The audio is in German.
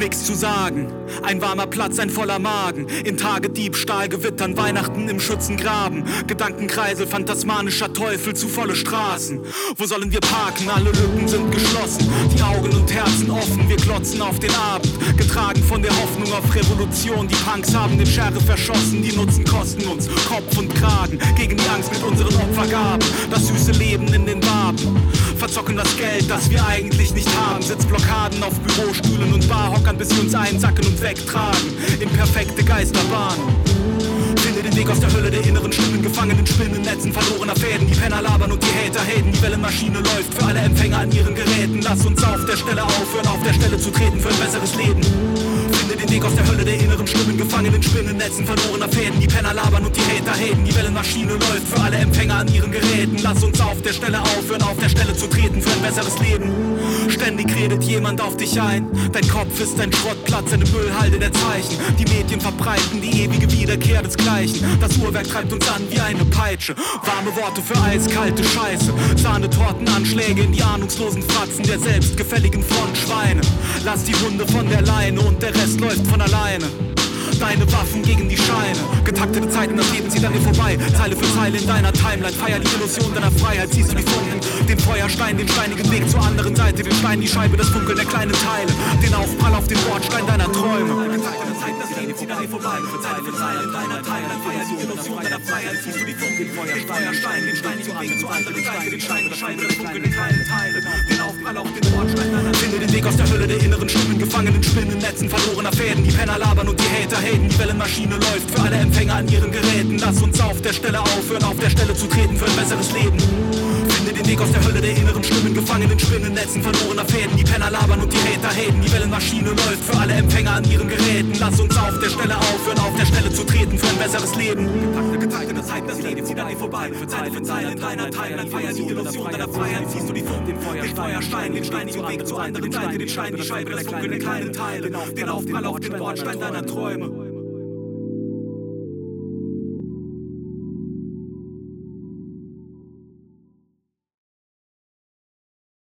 nichts zu sagen. Ein warmer Platz, ein voller Magen. In Tage Diebstahl, Gewittern, Weihnachten im Schützengraben. Gedankenkreisel, phantasmanischer Teufel zu volle Straßen. Wo sollen wir parken? Alle Lücken sind geschlossen. Die Augen und Herzen offen, wir klotzen auf den Abend. Getragen von der Hoffnung auf Revolution. Die Punks haben den Sheriff erschossen. Die Nutzen kosten uns Kopf und Kragen. Gegen die Angst mit unseren Opfergaben. Das süße Leben in den Waben. Verzocken das Geld, das wir eigentlich nicht haben. Sitzblockaden auf Bürostühlen und Barhockern, bis sie uns einsacken und wegtragen. In perfekte Geisterbahnen. Finde den Weg aus der Hölle der inneren Stimmen, gefangen in Spinnennetzen verlorener Fäden. Die Penner labern und die Hater haten. Die Wellenmaschine läuft für alle Empfänger an ihren Geräten. Lass uns auf der Stelle aufhören, auf der Stelle zu treten für ein besseres Leben. Finde den Weg aus der Hölle der inneren Stimmen, gefangen in Spinnennetzen verlorener Fäden. Die Penner labern und die Hater haten. Die Wellenmaschine läuft für alle Empfänger an ihren Geräten. Lass uns auf der Stelle aufhören, auf der Stelle zu treten für ein besseres Leben. Ständig redet jemand auf dich ein. Dein Kopf ist ein Schrottplatz, eine Müllhalde der Zeichen. Die Medien verbreiten die ewige Wiederkehr desgleichen. Das Uhrwerk treibt uns an wie eine Peitsche. Warme Worte für eiskalte Scheiße. Sahnetortenanschläge in die ahnungslosen Fratzen der selbstgefälligen Frontschweine. Lass die Hunde von der Leine und der Rest läuft von alleine. Deine Waffen gegen die Scheine. Getaktete Zeiten, das Leben zieht an dir vorbei. Zeile für Zeile in deiner Timeline. Feier die Illusion deiner Freiheit. Siehst du die Funken, den Feuerstein, den steinigen Weg zur anderen Seite. Den Stein, die Scheibe, das Funkeln der kleinen Teile. Den Aufprall auf den Bordstein deiner Träume. Getaktete Zeiten, das Leben zieht an dir vorbei. Zeile für Zeile in deiner Timeline. Feier die Illusion deiner Freiheit. Siehst du die Funken, den Feuerstein, den steinigen Weg zur anderen Seite. Den Stein, die Scheibe, das Funkeln der kleinen Teile. Den Aufprall auf den Bordstein deiner Finde den Weg aus der Hölle der inneren Stimmen, gefangen in Spinnennetzen verlorener Fäden. Die Penner labern und die Hater haten. Die Wellenmaschine läuft für alle Empfänger an ihren Geräten. Lass uns auf der Stelle aufhören, auf der Stelle zu treten für ein besseres Leben. Finde den Weg aus der Hölle der inneren Stimmen, gefangen in Spinnennetzen verlorener Fäden. Die Penner labern und die Hater haten. Die Wellenmaschine läuft für alle Empfänger an ihren Geräten. Lass uns auf der Stelle aufhören, auf der Stelle zu treten für ein besseres Leben. Getaktete Zeiten, das Leben zieht an dir vorbei. Zeile für Zeile in deiner Timeline. Feier die Illusion deiner Freiheit. Siehst du die Funken, den Feuerstein, den steinigen Weg zur anderen Seite. Den Stein, die Scheibe, das Funkeln der kleinen Teile. Den Aufprall auf den Bordstein deiner Träume.